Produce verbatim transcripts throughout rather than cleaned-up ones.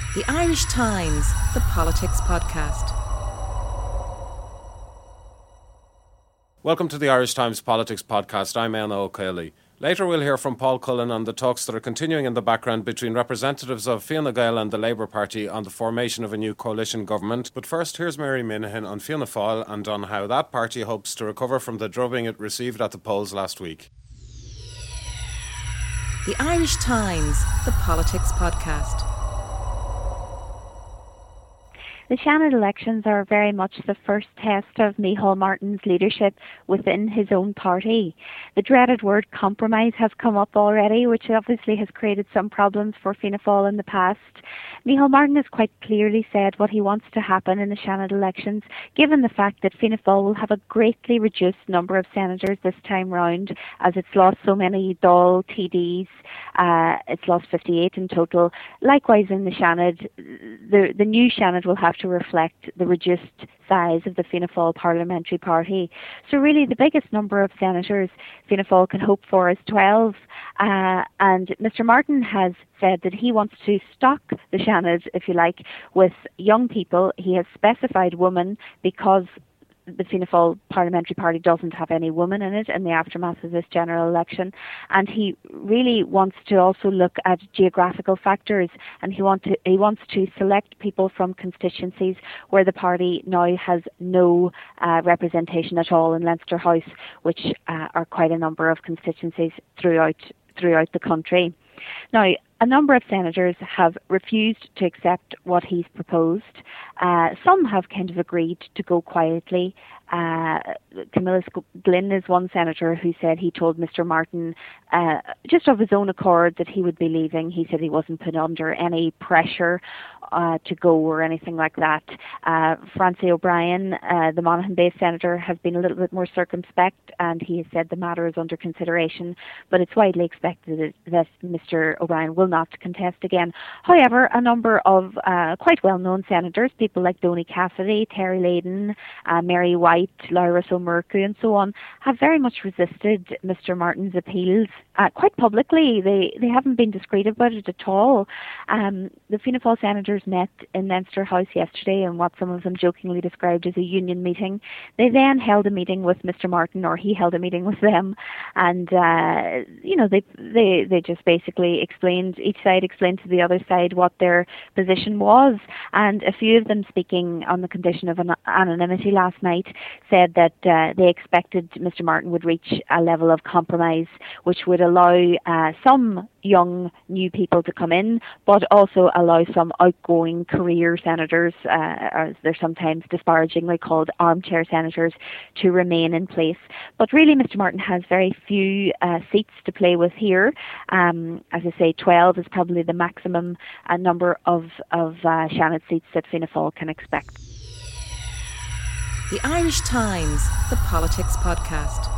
The Irish Times, the Politics Podcast. Welcome to the Irish Times Politics Podcast. I'm Anna O'Kelly. Later we'll hear from Paul Cullen on the talks that are continuing in the background between representatives of Fianna Gael and the Labour Party on the formation of a new coalition government. But first, here's Mary Minahan on Fianna Fáil and on how that party hopes to recover from the drubbing it received at the polls last week. The Irish Times, the Politics Podcast. The Seanad elections are very much the first test of Micheál Martin's leadership within his own party. The dreaded word compromise has come up already, which obviously has created some problems for Fianna Fáil in the past. Micheál Martin has quite clearly said what he wants to happen in the Seanad elections, given the fact that Fianna Fáil will have a greatly reduced number of senators this time round, as it's lost so many Dáil T Ds. Uh, it's lost fifty-eight in total. Likewise, in the Seanad, the, the new Seanad will have to reflect the reduced size of the Fianna Fáil parliamentary party. So really the biggest number of senators Fianna Fáil can hope for is twelve. Uh, and Mr Martin has said that he wants to stock the Seanad, if you like, with young people. He has specified women because the Fianna Fáil parliamentary party doesn't have any women in it in the aftermath of this general election, and he really wants to also look at geographical factors, and he want to he wants to select people from constituencies where the party now has no uh, representation at all in Leinster House, which uh, are quite a number of constituencies throughout throughout the country. Now, a number of senators have refused to accept what he's proposed. Uh, some have kind of agreed to go quietly. Uh, Camilla Glynn is one senator who said he told Mr Martin uh, just of his own accord that he would be leaving. He said he wasn't put under any pressure uh, to go or anything like that. Uh, Francie O'Brien, uh, the Monaghan-based senator, has been a little bit more circumspect, and he has said the matter is under consideration, but it's widely expected that Mr O'Brien will not contest again. However, a number of uh, quite well-known senators, people like Donny Cassidy, Terry Layden, uh, Mary White, Laura O'Murcu and so on, have very much resisted Mr Martin's appeals uh, quite publicly. They they haven't been discreet about it at all. Um, the Fianna Fáil senators met in Leinster House yesterday in what some of them jokingly described as a union meeting. They then held a meeting with Mr Martin, or he held a meeting with them, and uh, you know they they they just basically explained, each side explained to the other side what their position was, and a few of them, speaking on the condition of an anonymity last night, said that uh, they expected Mr Martin would reach a level of compromise which would allow uh, some young new people to come in, but also allow some outgoing career senators, uh, as they're sometimes disparagingly called, armchair senators, to remain in place. But really Mr Martin has very few uh, seats to play with here. Um, as I say, twelve is probably the maximum uh, number of, of uh, Seanad seats that Fianna Fáil can expect. The Irish Times, the Politics Podcast.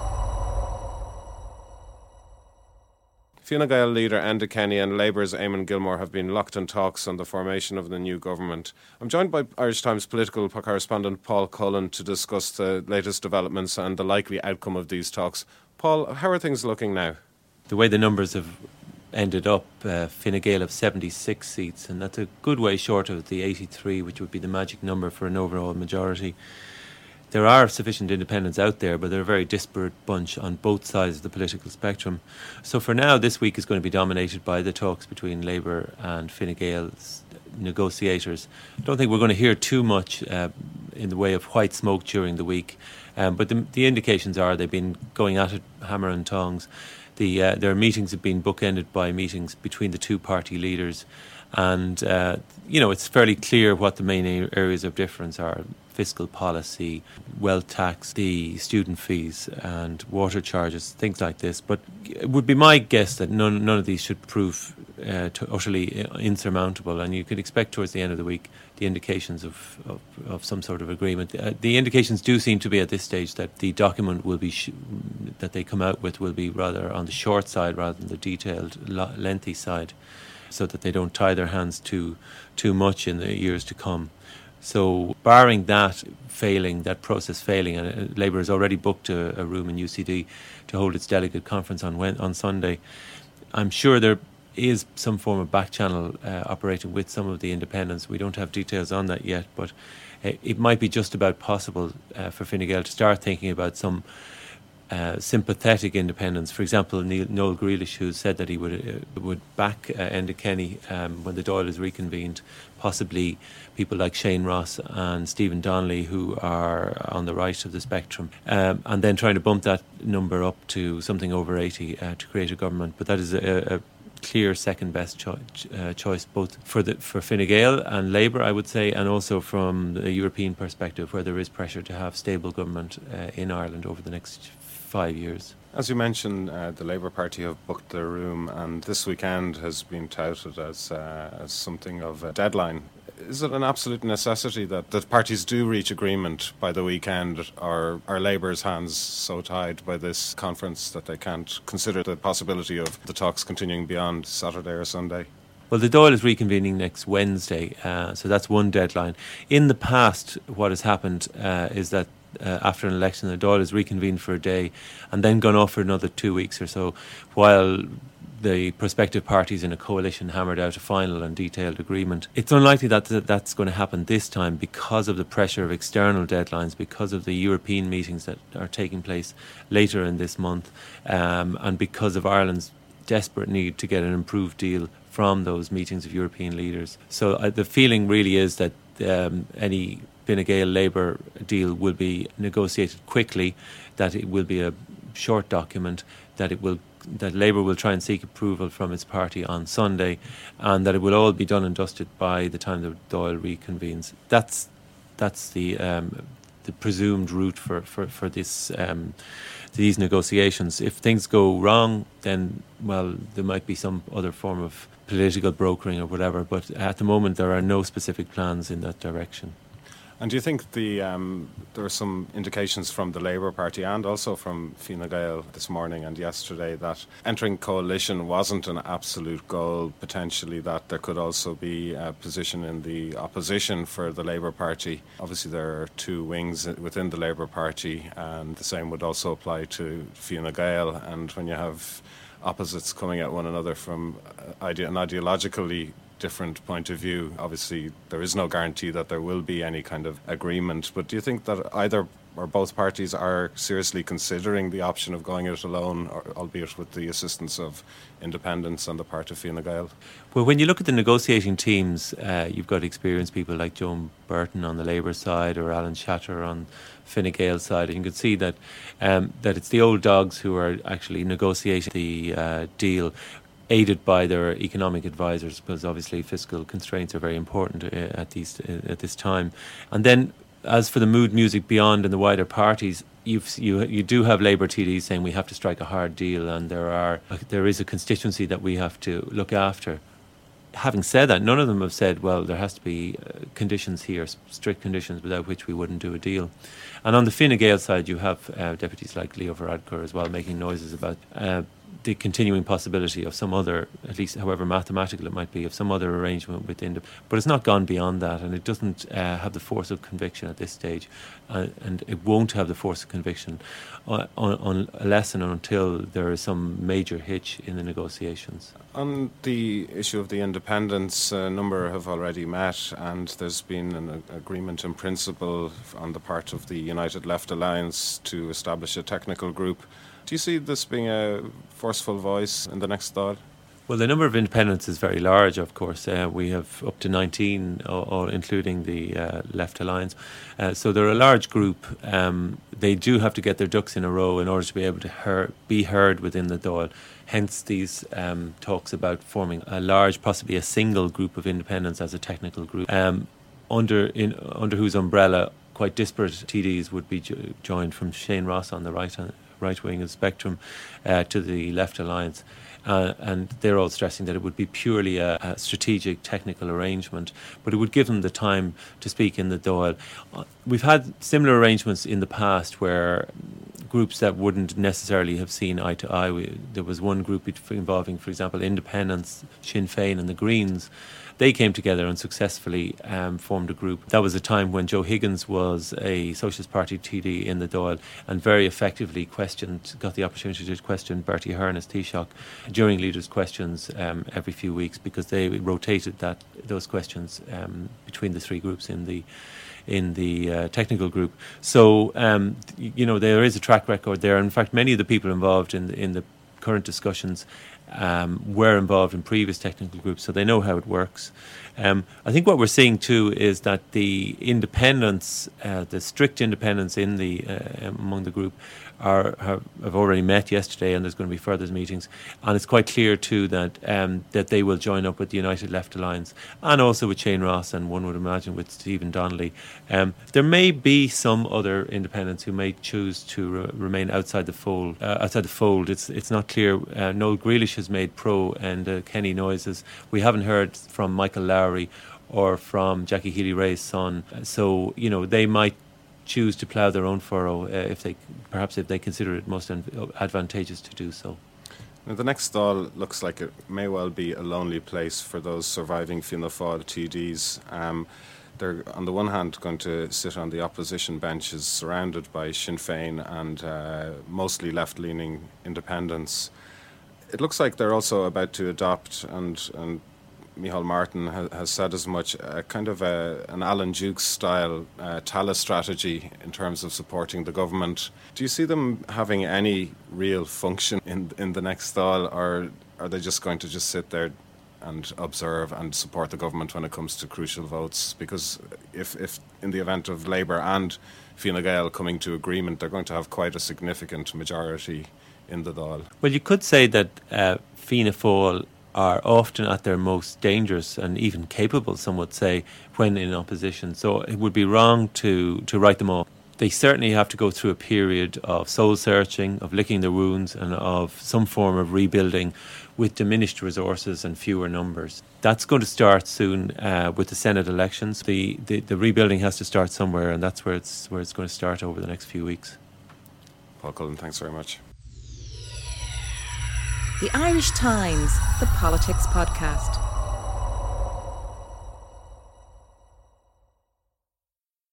Fianna Gael leader Enda Kenny and Labour's Eamon Gilmore have been locked in talks on the formation of the new government. I'm joined by Irish Times political correspondent Paul Cullen to discuss the latest developments and the likely outcome of these talks. Paul, how are things looking now? The way the numbers have ended up, uh, Fine Gael have seventy-six seats, and that's a good way short of the eighty-three, which would be the magic number for an overall majority. There are sufficient independents out there, but they're a very disparate bunch on both sides of the political spectrum. So for now, this week is going to be dominated by the talks between Labour and Fine Gael's negotiators. I don't think we're going to hear too much uh, in the way of white smoke during the week, um, but the, the indications are they've been going at it hammer and tongs. The, uh, their meetings have been bookended by meetings between the two party leaders, and uh, you know, it's fairly clear what the main areas of difference are: fiscal policy, wealth tax, the student fees and water charges, things like this. But it would be my guess that none, none of these should prove uh, to utterly insurmountable, and you could expect towards the end of the week the indications of, of, of some sort of agreement. Uh, the indications do seem to be at this stage that the document will be sh- that they come out with will be rather on the short side rather than the detailed, lo- lengthy side, so that they don't tie their hands too too much in the years to come. So barring that failing, that process failing, and uh, Labour has already booked a, a room in U C D to hold its delegate conference on on Sunday, I'm sure there is some form of back channel uh, operating with some of the independents. We don't have details on that yet, but uh, it might be just about possible uh, for Fine Gael to start thinking about some uh, sympathetic independence. For example, Neil, Noel Grealish, who said that he would uh, would back uh, Enda Kenny um, when the Dáil is reconvened, possibly people like Shane Ross and Stephen Donnelly, who are on the right of the spectrum, um, and then trying to bump that number up to something over eighty uh, to create a government. But that is a, a clear second best cho- uh, choice, both for the for Fine Gael and Labour, I would say, and also from the European perspective, where there is pressure to have stable government uh, in Ireland over the next five years. As you mentioned, uh, the Labour Party have booked their room, and this weekend has been touted as, uh, as something of a deadline. Is it an absolute necessity that, that parties do reach agreement by the weekend, or are Labour's hands so tied by this conference that they can't consider the possibility of the talks continuing beyond Saturday or Sunday? Well, the Dáil is reconvening next Wednesday, uh, so that's one deadline. In the past, what has happened uh, is that Uh, after an election, the Dáil is reconvened for a day and then gone off for another two weeks or so, while the prospective parties in a coalition hammered out a final and detailed agreement. It's unlikely that th- that's going to happen this time because of the pressure of external deadlines, because of the European meetings that are taking place later in this month, um, and because of Ireland's desperate need to get an improved deal from those meetings of European leaders. So uh, the feeling really is that um, any Fine Gael Labour deal will be negotiated quickly, that it will be a short document, that it will that Labour will try and seek approval from its party on Sunday, and that it will all be done and dusted by the time the Dáil reconvenes. That's that's the um, the presumed route for for for this um, these negotiations. If things go wrong, then well, there might be some other form of political brokering or whatever. But at the moment, there are no specific plans in that direction. And do you think the um, there are some indications from the Labour Party and also from Fine Gael this morning and yesterday that entering coalition wasn't an absolute goal, potentially that there could also be a position in the opposition for the Labour Party? Obviously there are two wings within the Labour Party, and the same would also apply to Fine Gael, and when you have opposites coming at one another from ide- an ideologically different point of view, obviously there is no guarantee that there will be any kind of agreement. But do you think that either or both parties are seriously considering the option of going it alone, or, albeit with the assistance of independents on the part of Fine Gael? Well, when you look at the negotiating teams, uh, you've got experienced people like Joan Burton on the Labour side or Alan Shatter on Fine Gael side, and you can see that um, that it's the old dogs who are actually negotiating the uh, deal, aided by their economic advisors, because obviously fiscal constraints are very important uh, at these uh, at this time. And then, as for the mood music beyond and the wider parties, you've, you you do have Labour T Ds saying we have to strike a hard deal, and there are there is a constituency that we have to look after. Having said that, none of them have said, well, there has to be uh, conditions here, strict conditions, without which we wouldn't do a deal. And on the Fine Gael side, you have uh, deputies like Leo Varadkar as well making noises about uh, the continuing possibility of some other, at least however mathematical it might be, of some other arrangement with India. But it's not gone beyond that, and it doesn't uh, have the force of conviction at this stage, uh, and it won't have the force of conviction uh, on, on, unless and until there is some major hitch in the negotiations. On the issue of the independents, a number have already met, and there's been an agreement in principle on the part of the United Left Alliance to establish a technical group. Do you see this being a forceful voice in the next Dáil? Well, the number of independents is very large, of course. Uh, we have up to nineteen, all, all including the uh, Left Alliance. Uh, so they're a large group. Um, they do have to get their ducks in a row in order to be able to hear, be heard within the Dáil. Hence these um, talks about forming a large, possibly a single group of independents as a technical group, um, under in, under whose umbrella quite disparate T Ds would be jo- joined, from Shane Ross on the right uh, right wing of the spectrum uh, to the Left Alliance. Uh, and they're all stressing that it would be purely a, a strategic technical arrangement, but it would give them the time to speak in the Dáil. Uh, we've had similar arrangements in the past where groups that wouldn't necessarily have seen eye to eye. We, there was one group involving, for example, Independents, Sinn Féin and the Greens. They came together and successfully um, formed a group. That was a time when Joe Higgins was a Socialist Party T D in the Dáil and very effectively questioned, got the opportunity to question Bertie Ahern as Taoiseach during leaders' questions um, every few weeks, because they rotated that those questions um, between the three groups in the in the uh, technical group. So, um, you know, there is a track record there. In fact, many of the people involved in the, in the current discussions Um, were involved in previous technical groups, so they know how it works. Um, I think what we're seeing too is that the independents, uh, the strict independents in the uh, among the group, are have, have already met yesterday, and there's going to be further meetings. And it's quite clear too that um, that they will join up with the United Left Alliance, and also with Shane Ross, and one would imagine with Stephen Donnelly. Um, there may be some other independents who may choose to re- remain outside the fold. Uh, outside the fold, it's it's not clear. Uh, Noel Grealish has made pro and uh, Kenny noises. We haven't heard from Michael Lowry or from Jackie Healy-Rae's son. So, you know, they might choose to plough their own furrow uh, if they, perhaps if they consider it most advantageous to do so. Now, the next Dáil looks like it may well be a lonely place for those surviving Fianna Fáil T Ds. Um, they're, on the one hand, going to sit on the opposition benches surrounded by Sinn Féin and uh, mostly left-leaning independents. It looks like they're also about to adopt, and, and Micheál Martin ha- has said as much, a kind of a, an Alan Dukes-style uh, Tallaght strategy in terms of supporting the government. Do you see them having any real function in in the next Dáil, or are they just going to just sit there and observe and support the government when it comes to crucial votes? Because if, if in the event of Labour and Fine Gael coming to agreement, they're going to have quite a significant majority in the Dáil. Well, you could say that uh, Fianna Fáil are often at their most dangerous and even capable, some would say, when in opposition. So it would be wrong to, to write them off. They certainly have to go through a period of soul-searching, of licking their wounds, and of some form of rebuilding with diminished resources and fewer numbers. That's going to start soon uh, with the Senate elections. The, the the rebuilding has to start somewhere, and that's where it's where it's going to start over the next few weeks. Paul Cullen, thanks very much. The Irish Times, the Politics Podcast.